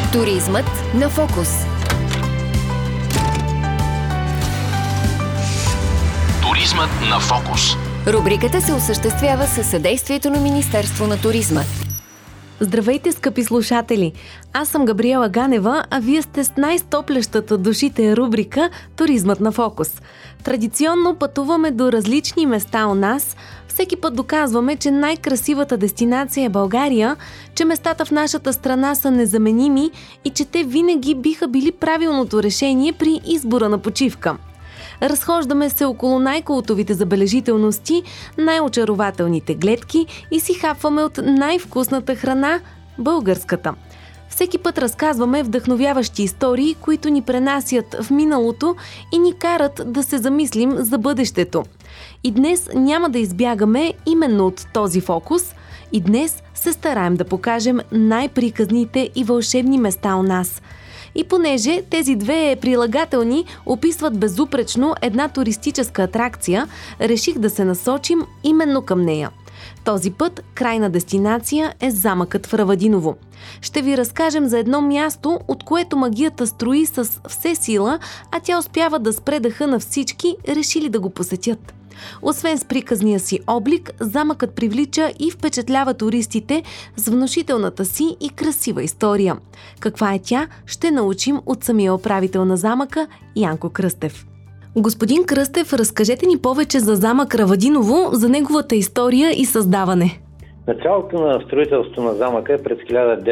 Туризмът на фокус. Туризмът на фокус. Рубриката се осъществява със съдействието на Министерство на туризма. Здравейте, скъпи слушатели! Аз съм Габриела Ганева, а вие сте с най-стоплещата душите рубрика Туризмът на фокус. Традиционно пътуваме до различни места у нас. Всеки път доказваме, че най-красивата дестинация е България, че местата в нашата страна са незаменими и че те винаги биха били правилното решение при избора на почивка. Разхождаме се около най-култовите забележителности, най-очарователните гледки и си хапваме от най-вкусната храна – българската. Всеки път разказваме вдъхновяващи истории, които ни пренасят в миналото и ни карат да се замислим за бъдещето. И днес няма да избягаме именно от този фокус. И днес се стараем да покажем най-приказните и вълшебни места у нас. И понеже тези две прилагателни описват безупречно една туристическа атракция, реших да се насочим именно към нея. Този път крайна дестинация е замъкът в Равадиново. Ще ви разкажем за едно място, от което магията строи с все сила, а тя успява да спре дъха на всички, решили да го посетят. Освен с приказния си облик, замъкът привлича и впечатлява туристите с внушителната си и красива история. Каква е тя, ще научим от самия управител на замъка Янко Кръстев. Господин Кръстев, разкажете ни повече за замък Равадиново, за неговата история и създаване. Началото на строителството на замъка е през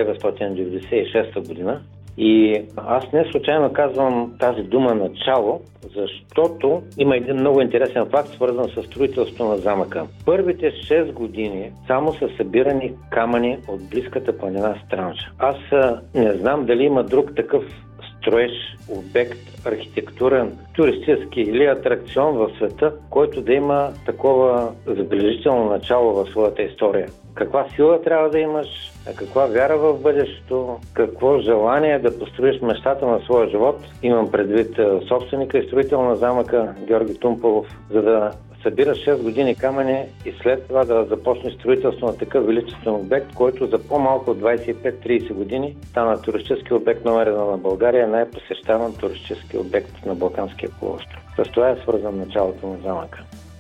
1996 година. И аз не случайно казвам тази дума начало, защото има един много интересен факт, свързан с строителството на замъка. Първите 6 години само са събирани камъни от близката планина Странджа. Аз не знам дали има друг такъв строеж, обект, архитектурен, туристически или атракцион в света, който да има такова забележително начало в своята история. Каква сила трябва да имаш, каква вяра в бъдещето, какво желание да построиш мечтата на своя живот. Имам предвид собственика и строител на замъка Георги Тумпалов, за да събираш 6 години камъни и след това да започнеш строителство на такъв величествен обект, който за по-малко от 25-30 години стана туристически обект номер 1 на България, най-посещаван туристически обект на Балканския полуостров. С това е свързан началото на замъка.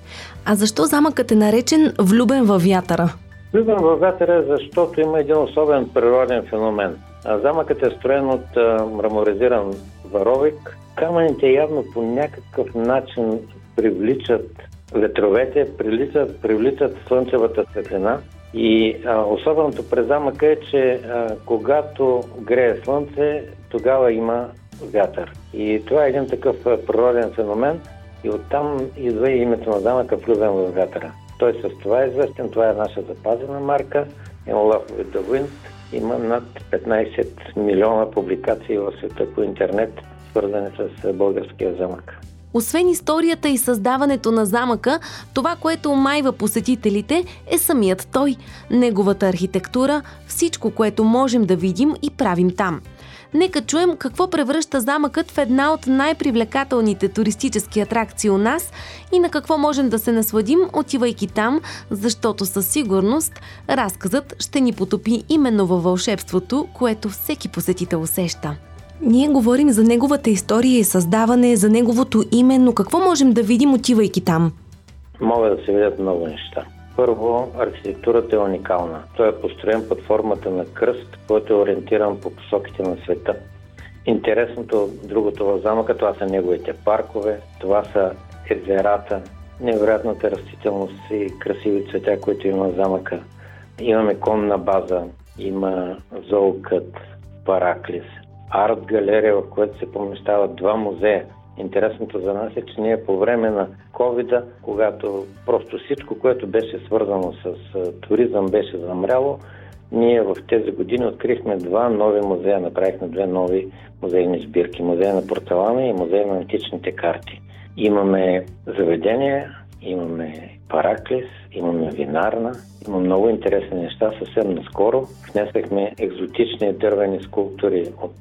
А защо замъкът е наречен Влюбен във вятъра? Влюбен във вятъра, защото има един особен природен феномен. Замъкът е строен от мраморизиран варовик. Камъните явно по някакъв начин привличат ветровете, привличат слънчевата светлина. И особеното през замъка е, че когато грее слънце, тогава има вятър. И това е един такъв природен феномен и оттам идва и името на замъка Влюбен във вятъра. Той с това е известен, това е наша запазена марка. In Love with the Wind. Има над 15 милиона публикации в света по интернет, свързани с българския замък. Освен историята и създаването на замъка, това, което омайва посетителите, е самият той, неговата архитектура, всичко, което можем да видим и правим там. Нека чуем какво превръща замъкът в една от най-привлекателните туристически атракции у нас и на какво можем да се насладим, отивайки там, защото със сигурност разказът ще ни потопи именно във вълшебството, което всеки посетител усеща. Ние говорим за неговата история и създаване, за неговото име, но какво можем да видим, отивайки там? Могат да се видят много неща. Първо, архитектурата е уникална. Той е построен под формата на кръст, който е ориентиран по посоките на света. Интересното другото в замъка, това са неговите паркове, това са езерата, невероятната растителност и красиви цветя, които има в замъка. Имаме конна база, има зоокът, Параклис, арт-галерия, в която се помещават 2 музея. Интересното за нас е, че ние по време на ковида, когато просто всичко, което беше свързано с туризъм, беше замряло, ние в тези години открихме 2 нови музея, направихме 2 нови музейни сбирки. Музея на порцелана и музея на античните карти. Имаме заведения, имаме Параклис, имаме винарна, има много интересни неща. Съвсем наскоро внесахме екзотични дървени скулптури от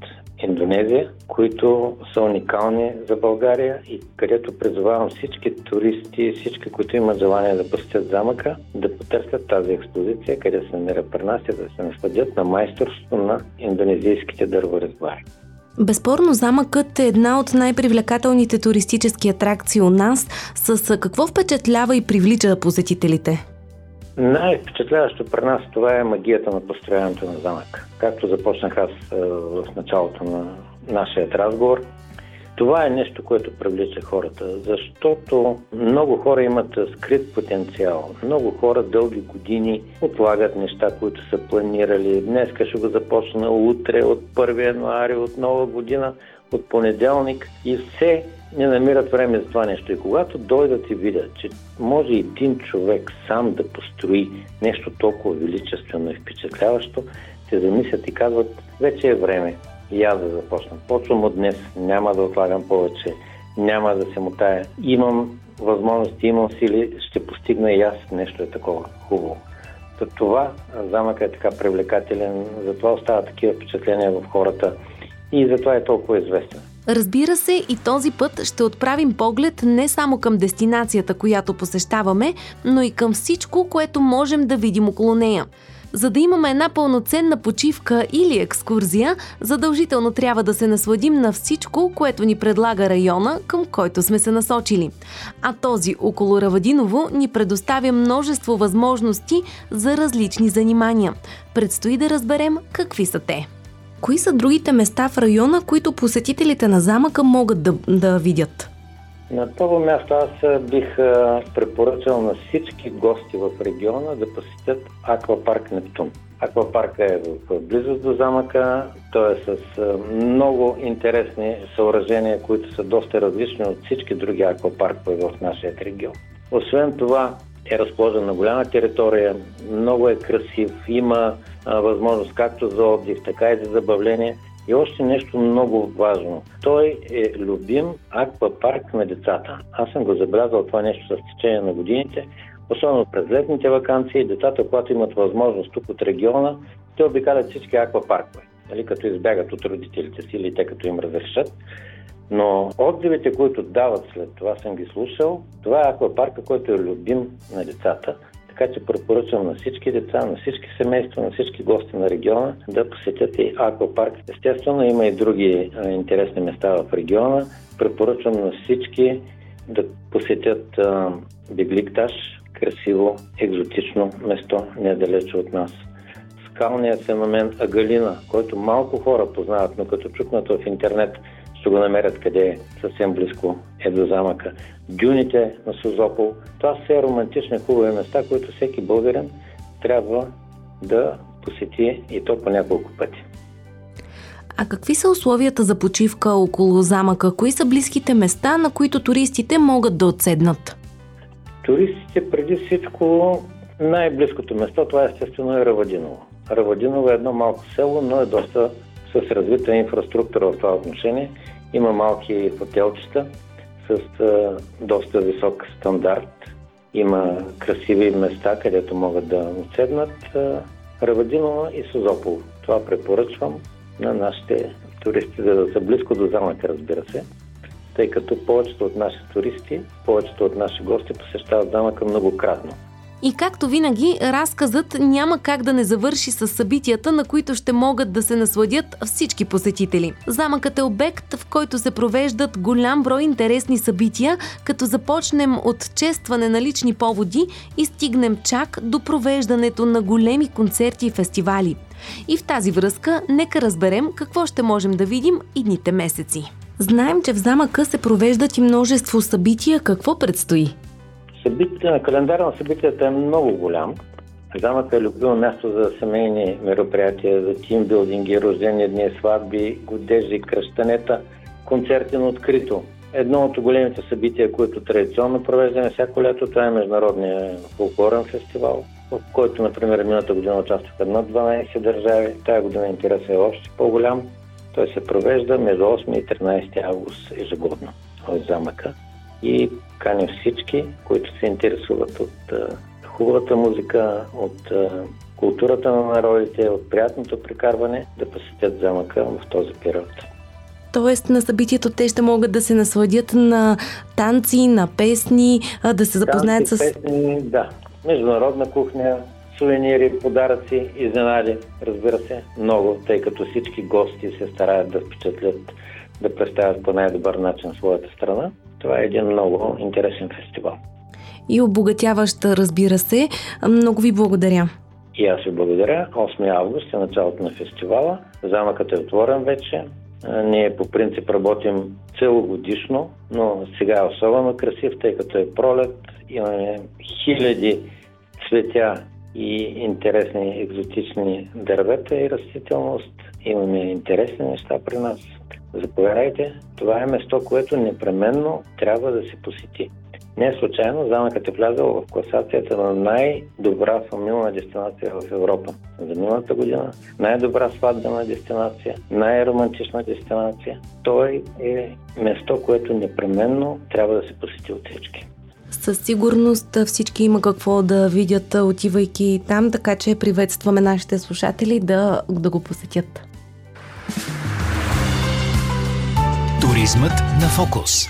Индонезия, които са уникални за България и където призовавам всички туристи, всички, които имат желание да посетят замъка, да потърсят тази експозиция, къде се намира при нас и да се насладят на майсторството на индонезийските дърворезбари. Безспорно, замъкът е една от най-привлекателните туристически атракции у нас. С какво впечатлява и привлича посетителите? Най-впечатляващо при нас това е магията на построяването на замък. Както започнах аз в началото на нашия разговор, това е нещо, което привлича хората, защото много хора имат скрит потенциал. Много хора дълги години отлагат неща, които са планирали. Днеска ще го започна, утре, от 1 януари, от нова година, от понеделник и все не намират време за това нещо. И когато дойдат и видят, че може един човек сам да построи нещо толкова величествено и впечатляващо, се замислят и казват, вече е време и аз да започна. Почвам от днес, няма да отлагам повече, няма да се мотая. Имам възможности, имам сили, ще постигна и аз нещо е такова хубаво. Това замъкът е така привлекателен, затова остават такива впечатления в хората и затова е толкова известен. Разбира се, и този път ще отправим поглед не само към дестинацията, която посещаваме, но и към всичко, което можем да видим около нея. За да имаме една пълноценна почивка или екскурзия, задължително трябва да се насладим на всичко, което ни предлага района, към който сме се насочили. А този около Равадиново ни предоставя множество възможности за различни занимания. Предстои да разберем какви са те. Кои са другите места в района, които посетителите на замъка могат да видят? На това място аз бих препоръчал на всички гости в региона да посетят Аквапарк Нептун. Аквапарка е в близост до замъка, той е с много интересни съоръжения, които са доста различни от всички други аквапаркове в нашия регион. Освен това е разположен на голяма територия, много е красив, има възможност както за отдих, така и за забавление. И още нещо много важно. Той е любим аквапарк на децата. Аз съм го забелязал това нещо с течение на годините, особено през летните ваканции. Децата, когато имат възможност тук от региона, те обикалят всички аквапаркове, като избягат от родителите си или те като им разрешат. Но отзивите, които дават след това, съм ги слушал, това е аквапарка, който е любим на децата. Така че препоръчвам на всички деца, на всички семейства, на всички гости на региона да посетят и аквапарк. Естествено, има и други интересни места в региона. Препоръчвам на всички да посетят Бегликташ, красиво, екзотично место, недалече от нас. Скалният феномен Агалина, който малко хора познават, но като чукнат в интернет, ще го намерят къде е, съвсем близко е до замъка. Дюните на Созопол. Това са романтични хубави места, които всеки българин трябва да посети и то по няколко пъти. А какви са условията за почивка около замъка? Кои са близките места, на които туристите могат да отседнат? Туристите преди всичко най-близкото место, това естествено е Равадиново. Равадиново е едно малко село, но е доста с развита инфраструктура в това отношение. Има малки хотелчета с доста висок стандарт. Има красиви места, където могат да отседнат. Равадиново и Созопол. Това препоръчвам на нашите туристи, за да са близко до замъка, разбира се, тъй като повечето от наши туристи, повечето от наши гости посещават замъка многократно. И както винаги, разказът няма как да не завърши с събитията, на които ще могат да се насладят всички посетители. Замъкът е обект, в който се провеждат голям брой интересни събития, като започнем от честване на лични поводи и стигнем чак до провеждането на големи концерти и фестивали. И в тази връзка, нека разберем какво ще можем да видим идните месеци. Знаем, че в замъка се провеждат и множество събития. Какво предстои? Календар на събитията е много голям. Замъкът е любимо място за семейни мероприятия, за тимбилдинги, рождени дни, сватби, годежи, кръщанета, концерти на открито. Едно от големите събития, които традиционно провеждаме всяко лято, това е Международният фолклорен фестивал, в който, например, миналата година участваха над 12 държави. Тая година интересът е още по-голям. Той се провежда между 8 и 13 август ежегодно в замъка. И каня всички, които се интересуват от хубавата музика, от културата на народите, от приятното прекарване, да посетят замъка в този период. Тоест на събитието те ще могат да се насладят на танци, на песни, да се запознаят с... Песни, да. Международна кухня, сувенири, подаръци, изненади, разбира се, много, тъй като всички гости се стараят да впечатлят, да представят по най-добър начин своята страна. Това е един много интересен фестивал. И обогатяващ, разбира се. Много ви благодаря. И аз ви благодаря. 8 август е началото на фестивала. Замъкът е отворен вече. Ние по принцип работим целогодишно, но сега е особено красив, тъй като е пролет. Имаме хиляди цветя и интересни екзотични дървета и растителност. Имаме интересни неща при нас. Заповядайте, това е место, което непременно трябва да се посети. Не случайно замъкът е влязъл в класацията на най-добра фамилна дестинация в Европа за миналата година, най-добра сватбена дестинация, най-романтична дестинация. Той е место, което непременно трябва да се посети от всички. Със сигурност всички има какво да видят, отивайки там, така че приветстваме нашите слушатели да го посетят. Туризмът на фокус.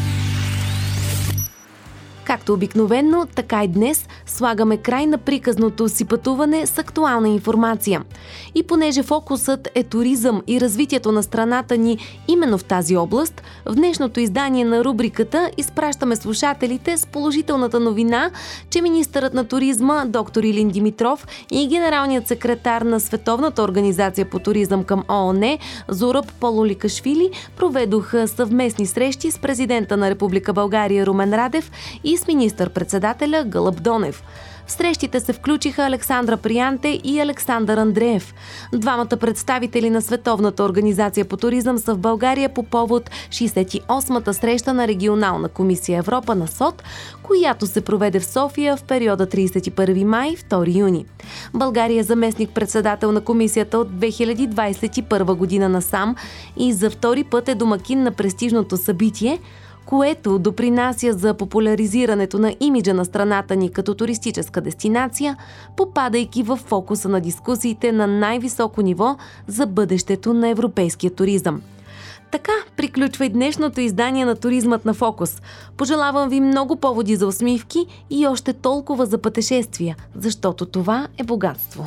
Както обикновено, така и днес слагаме край на приказното си пътуване с актуална информация. И понеже фокусът е туризъм и развитието на страната ни именно в тази област, в днешното издание на рубриката изпращаме слушателите с положителната новина, че министърът на туризма доктор Илин Димитров и генералният секретар на Световната организация по туризъм към ООН Зораб Пололикашвили проведоха съвместни срещи с президента на Република България Румен Радев и с министър-председателя Гълъб Донев. В срещите се включиха Александра Приянте и Александър Андреев. Двамата представители на Световната организация по туризъм са в България по повод 68-та среща на Регионална комисия Европа на СОТ, която се проведе в София в периода 31 май – 2 юни. България е заместник-председател на комисията от 2021 година насам и за втори път е домакин на престижното събитие, което допринася за популяризирането на имиджа на страната ни като туристическа дестинация, попадайки в фокуса на дискусиите на най-високо ниво за бъдещето на европейския туризъм. Така приключва и днешното издание на Туризмът на фокус. Пожелавам ви много поводи за усмивки и още толкова за пътешествия, защото това е богатство.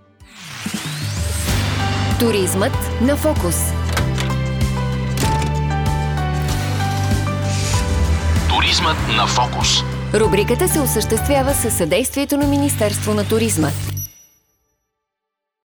Туризмът на фокус. Туризмът на фокус. Рубриката се осъществява със съдействието на Министерство на туризма.